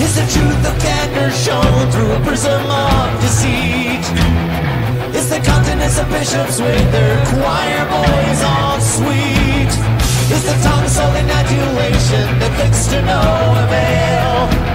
Is the truth of candor shown through a prism of deceit? It's the continents of bishops with their choir boys all sweet. It's the tongue sold in adulation that fixed to no avail.